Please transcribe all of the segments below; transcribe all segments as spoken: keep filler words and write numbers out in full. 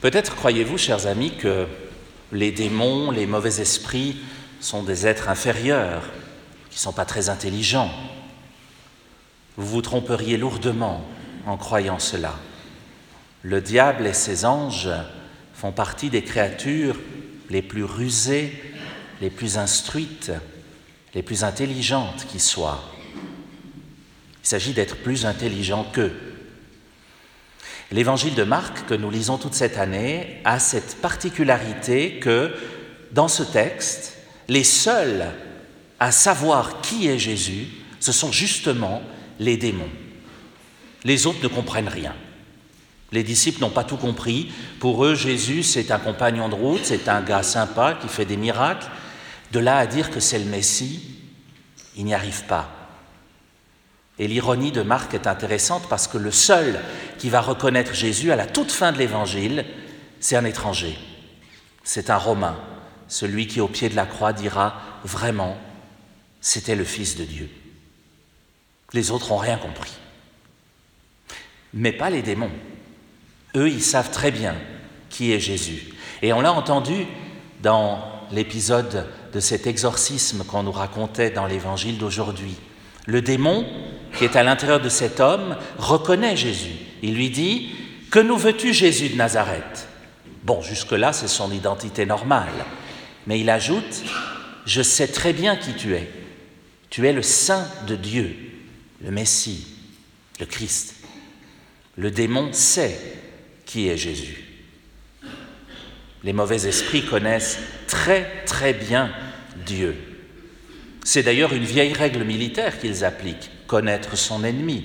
Peut-être croyez-vous, chers amis, que les démons, les mauvais esprits sont des êtres inférieurs, qui ne sont pas très intelligents. Vous vous tromperiez lourdement en croyant cela. Le diable et ses anges font partie des créatures les plus rusées, les plus instruites, les plus intelligentes qui soient. Il s'agit d'être plus intelligent qu'eux. L'évangile de Marc, que nous lisons toute cette année, a cette particularité que, dans ce texte, les seuls à savoir qui est Jésus, ce sont justement les démons. Les autres ne comprennent rien. Les disciples n'ont pas tout compris. Pour eux, Jésus, c'est un compagnon de route, c'est un gars sympa qui fait des miracles. De là à dire que c'est le Messie, ils n'y arrivent pas. Et l'ironie de Marc est intéressante parce que le seul qui va reconnaître Jésus à la toute fin de l'Évangile, c'est un étranger. C'est un Romain, celui qui au pied de la croix dira vraiment, c'était le Fils de Dieu. Les autres n'ont rien compris. Mais pas les démons. Eux, ils savent très bien qui est Jésus. Et on l'a entendu dans l'épisode de cet exorcisme qu'on nous racontait dans l'Évangile d'aujourd'hui. Le démon, qui est à l'intérieur de cet homme, reconnaît Jésus. Il lui dit « Que nous veux-tu, Jésus de Nazareth ?» Bon, jusque-là, c'est son identité normale. Mais il ajoute « Je sais très bien qui tu es. Tu es le Saint de Dieu, le Messie, le Christ. » Le démon sait qui est Jésus. Les mauvais esprits connaissent très très bien Dieu. C'est d'ailleurs une vieille règle militaire qu'ils appliquent, connaître son ennemi.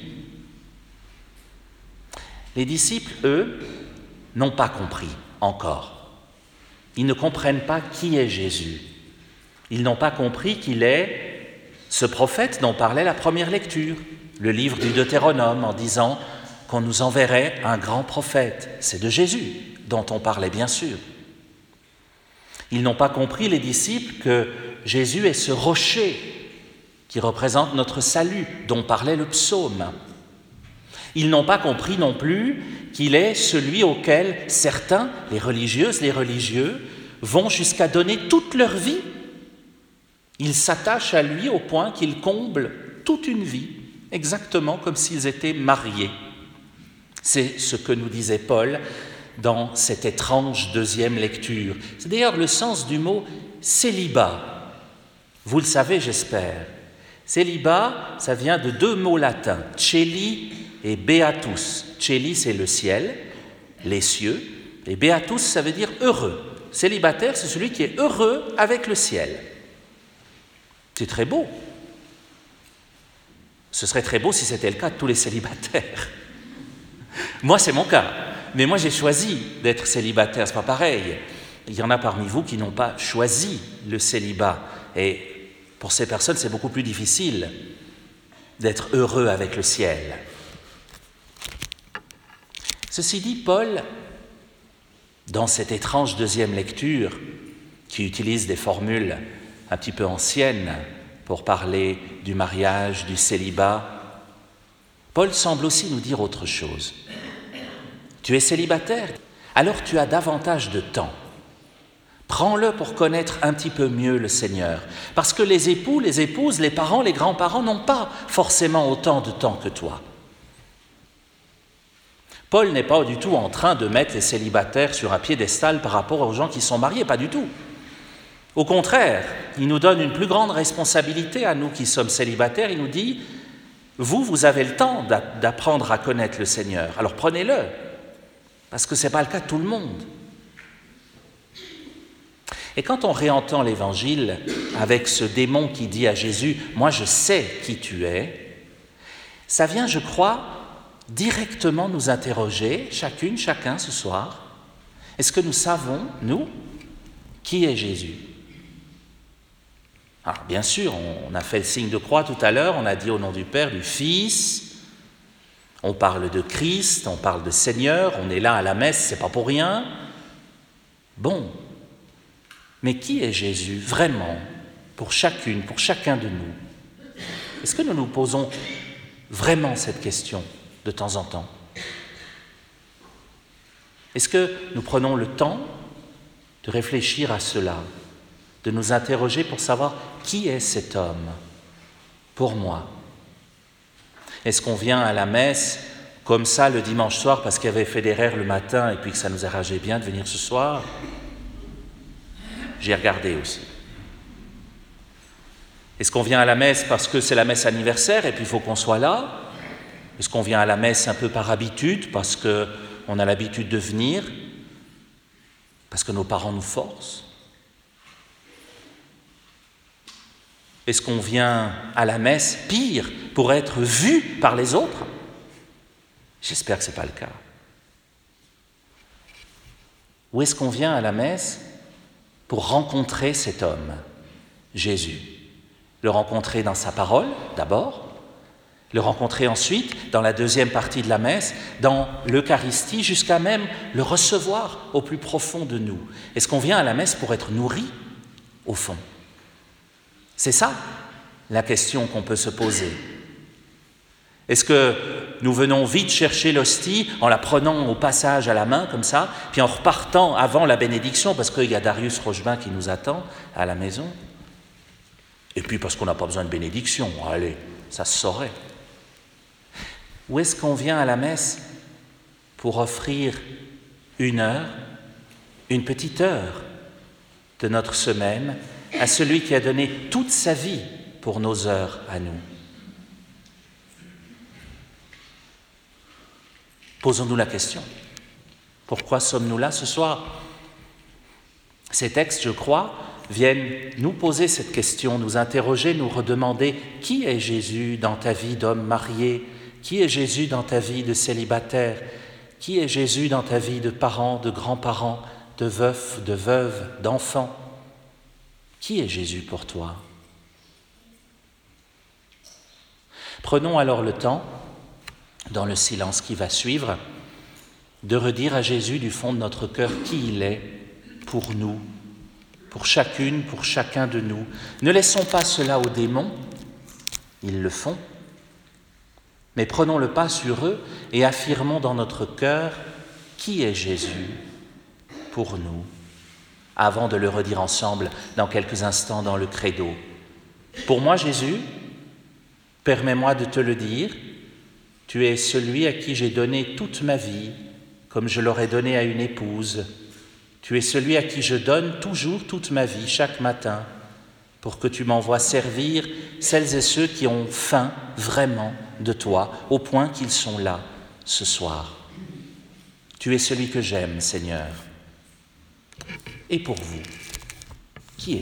Les disciples, eux, n'ont pas compris encore. Ils ne comprennent pas qui est Jésus. Ils n'ont pas compris qu'il est ce prophète dont parlait la première lecture, le livre du Deutéronome, en disant qu'on nous enverrait un grand prophète. C'est de Jésus dont on parlait bien sûr. Ils n'ont pas compris, les disciples, que Jésus est ce rocher qui représente notre salut, dont parlait le psaume. Ils n'ont pas compris non plus qu'il est celui auquel certains, les religieuses, les religieux, vont jusqu'à donner toute leur vie. Ils s'attachent à lui au point qu'ils comblent toute une vie, exactement comme s'ils étaient mariés. C'est ce que nous disait Paul dans cette étrange deuxième lecture. C'est d'ailleurs le sens du mot célibat. Vous le savez, j'espère. Célibat, ça vient de deux mots latins, celi et beatus. Celi, c'est le ciel, les cieux, et beatus, ça veut dire heureux. Célibataire, c'est celui qui est heureux avec le ciel. C'est très beau. Ce serait très beau si c'était le cas de tous les célibataires. Moi, c'est mon cas. Mais moi, j'ai choisi d'être célibataire, c'est pas pareil. Il y en a parmi vous qui n'ont pas choisi le célibat. Et pour ces personnes, c'est beaucoup plus difficile d'être heureux avec le ciel. Ceci dit, Paul, dans cette étrange deuxième lecture, qui utilise des formules un petit peu anciennes pour parler du mariage, du célibat, Paul semble aussi nous dire autre chose. Tu es célibataire, alors tu as davantage de temps. Prends-le pour connaître un petit peu mieux le Seigneur. Parce que les époux, les épouses, les parents, les grands-parents n'ont pas forcément autant de temps que toi. Paul n'est pas du tout en train de mettre les célibataires sur un piédestal par rapport aux gens qui sont mariés, pas du tout. Au contraire, il nous donne une plus grande responsabilité à nous qui sommes célibataires. Il nous dit, vous, vous avez le temps d'apprendre à connaître le Seigneur, alors prenez-le. Parce que ce n'est pas le cas de tout le monde. Et quand on réentend l'Évangile avec ce démon qui dit à Jésus « Moi, je sais qui tu es », ça vient, je crois, directement nous interroger, chacune, chacun ce soir. Est-ce que nous savons, nous, qui est Jésus ? Alors, bien sûr, on a fait le signe de croix tout à l'heure, on a dit au nom du Père, du Fils. On parle de Christ, on parle de Seigneur, on est là à la messe, c'est pas pour rien. Bon, mais qui est Jésus vraiment pour chacune, pour chacun de nous ? Est-ce que nous nous posons vraiment cette question de temps en temps ? Est-ce que nous prenons le temps de réfléchir à cela, de nous interroger pour savoir qui est cet homme pour moi? Est-ce qu'on vient à la messe comme ça le dimanche soir parce qu'il y avait Federer le matin et puis que ça nous arrangeait bien de venir ce soir? J'ai regardé aussi. Est-ce qu'on vient à la messe parce que c'est la messe anniversaire et puis il faut qu'on soit là? Est-ce qu'on vient à la messe un peu par habitude parce qu'on a l'habitude de venir, parce que nos parents nous forcent? Est-ce qu'on vient à la messe, pire, pour être vu par les autres? J'espère que ce n'est pas le cas. Ou est-ce qu'on vient à la messe pour rencontrer cet homme, Jésus? Le rencontrer dans sa parole, d'abord, le rencontrer ensuite dans la deuxième partie de la messe, dans l'Eucharistie, jusqu'à même le recevoir au plus profond de nous. Est-ce qu'on vient à la messe pour être nourri, au fond? C'est ça la question qu'on peut se poser. Est-ce que nous venons vite chercher l'hostie en la prenant au passage à la main comme ça, puis en repartant avant la bénédiction, parce qu'il y a Darius Rochebin qui nous attend à la maison, et puis parce qu'on n'a pas besoin de bénédiction, allez, ça se saurait. Ou est-ce qu'on vient à la messe pour offrir une heure, une petite heure de notre semaine à celui qui a donné toute sa vie pour nos heures à nous? Posons-nous la question. Pourquoi sommes-nous là ce soir? Ces textes, je crois, viennent nous poser cette question, nous interroger, nous redemander qui est Jésus dans ta vie d'homme marié? Qui est Jésus dans ta vie de célibataire? Qui est Jésus dans ta vie de parents, de grands-parents, de veufs, de veuves, d'enfants? Qui est Jésus pour toi? Prenons alors le temps, dans le silence qui va suivre, de redire à Jésus du fond de notre cœur qui il est pour nous, pour chacune, pour chacun de nous. Ne laissons pas cela aux démons, ils le font, mais prenons le pas sur eux et affirmons dans notre cœur qui est Jésus pour nous, avant de le redire ensemble dans quelques instants dans le credo. Pour moi, Jésus, permets-moi de te le dire, tu es celui à qui j'ai donné toute ma vie, comme je l'aurais donné à une épouse. Tu es celui à qui je donne toujours toute ma vie, chaque matin, pour que tu m'envoies servir celles et ceux qui ont faim vraiment de toi, au point qu'ils sont là ce soir. Tu es celui que j'aime, Seigneur. Et pour vous, qui est-il ?